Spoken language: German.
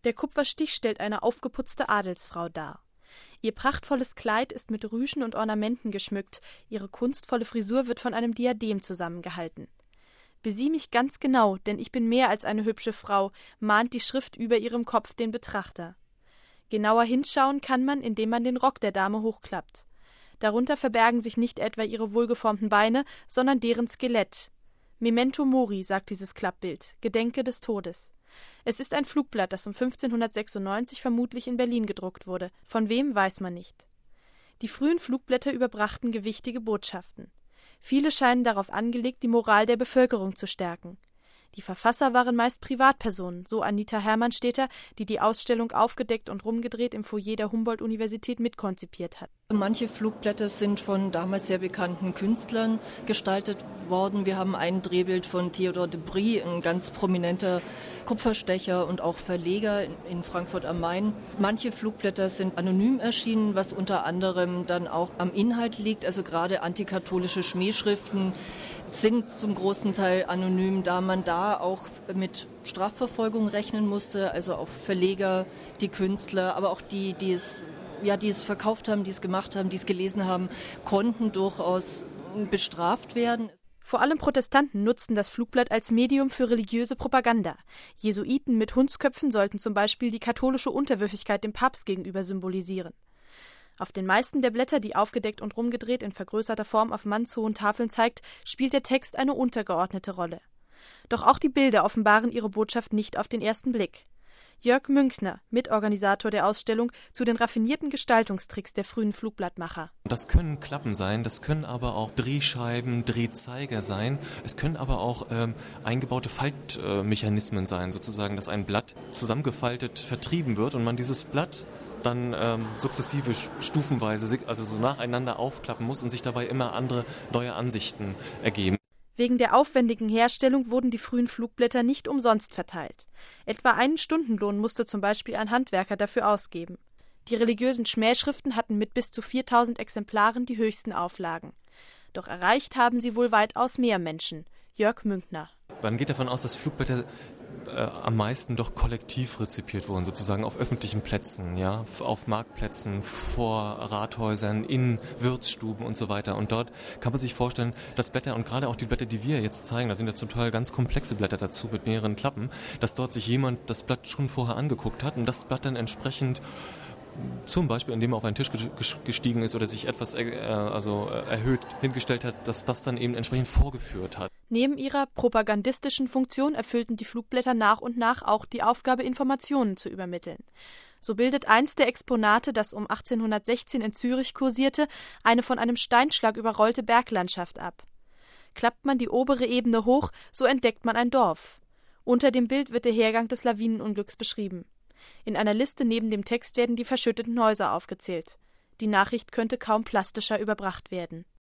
Der Kupferstich stellt eine aufgeputzte Adelsfrau dar. Ihr prachtvolles Kleid ist mit Rüschen und Ornamenten geschmückt, ihre kunstvolle Frisur wird von einem Diadem zusammengehalten. »Besieh mich ganz genau, denn ich bin mehr als eine hübsche Frau«, mahnt die Schrift über ihrem Kopf den Betrachter. Genauer hinschauen kann man, indem man den Rock der Dame hochklappt. Darunter verbergen sich nicht etwa ihre wohlgeformten Beine, sondern deren Skelett. »Memento mori«, sagt dieses Klappbild, »Gedenke des Todes«. Es ist ein Flugblatt, das um 1596 vermutlich in Berlin gedruckt wurde. Von wem, weiß man nicht. Die frühen Flugblätter überbrachten gewichtige Botschaften. Viele scheinen darauf angelegt, die Moral der Bevölkerung zu stärken. Die Verfasser waren meist Privatpersonen, so Anita Hermannstetter, die die Ausstellung Aufgedeckt und rumgedreht im Foyer der Humboldt-Universität mitkonzipiert hat. Manche Flugblätter sind von damals sehr bekannten Künstlern gestaltet worden. Wir haben ein Drehbild von Theodor de Bry, ein ganz prominenter Kupferstecher und auch Verleger in Frankfurt am Main. Manche Flugblätter sind anonym erschienen, was unter anderem dann auch am Inhalt liegt. Also gerade antikatholische Schmähschriften sind zum großen Teil anonym, da man da auch mit Strafverfolgung rechnen musste. Also auch Verleger, die Künstler, aber auch die es verkauft haben, die es gemacht haben, die es gelesen haben, konnten durchaus bestraft werden. Vor allem Protestanten nutzten das Flugblatt als Medium für religiöse Propaganda. Jesuiten mit Hundsköpfen sollten zum Beispiel die katholische Unterwürfigkeit dem Papst gegenüber symbolisieren. Auf den meisten der Blätter, die Aufgedeckt und rumgedreht in vergrößerter Form auf mannshohen Tafeln zeigt, spielt der Text eine untergeordnete Rolle. Doch auch die Bilder offenbaren ihre Botschaft nicht auf den ersten Blick. Jörg Münckner, Mitorganisator der Ausstellung, zu den raffinierten Gestaltungstricks der frühen Flugblattmacher. Das können Klappen sein, das können aber auch Drehscheiben, Drehzeiger sein. Es können aber auch eingebaute Faltmechanismen sein, sozusagen, dass ein Blatt zusammengefaltet vertrieben wird und man dieses Blatt dann sukzessive, stufenweise, also so nacheinander aufklappen muss und sich dabei immer andere neue Ansichten ergeben. Wegen der aufwendigen Herstellung wurden die frühen Flugblätter nicht umsonst verteilt. Etwa einen Stundenlohn musste zum Beispiel ein Handwerker dafür ausgeben. Die religiösen Schmähschriften hatten mit bis zu 4000 Exemplaren die höchsten Auflagen. Doch erreicht haben sie wohl weitaus mehr Menschen. Jörg Münckner. Man geht davon aus, dass Flugblätter am meisten doch kollektiv rezipiert wurden, sozusagen auf öffentlichen Plätzen, ja, auf Marktplätzen, vor Rathäusern, in Wirtsstuben und so weiter. Und dort kann man sich vorstellen, dass Blätter, und gerade auch die Blätter, die wir jetzt zeigen, da sind ja zum Teil ganz komplexe Blätter dazu mit mehreren Klappen, dass dort sich jemand das Blatt schon vorher angeguckt hat und das Blatt dann entsprechend, zum Beispiel indem er auf einen Tisch gestiegen ist oder sich etwas erhöht hingestellt hat, dass das dann eben entsprechend vorgeführt hat. Neben ihrer propagandistischen Funktion erfüllten die Flugblätter nach und nach auch die Aufgabe, Informationen zu übermitteln. So bildet eins der Exponate, das um 1816 in Zürich kursierte, eine von einem Steinschlag überrollte Berglandschaft ab. Klappt man die obere Ebene hoch, so entdeckt man ein Dorf. Unter dem Bild wird der Hergang des Lawinenunglücks beschrieben. In einer Liste neben dem Text werden die verschütteten Häuser aufgezählt. Die Nachricht könnte kaum plastischer überbracht werden.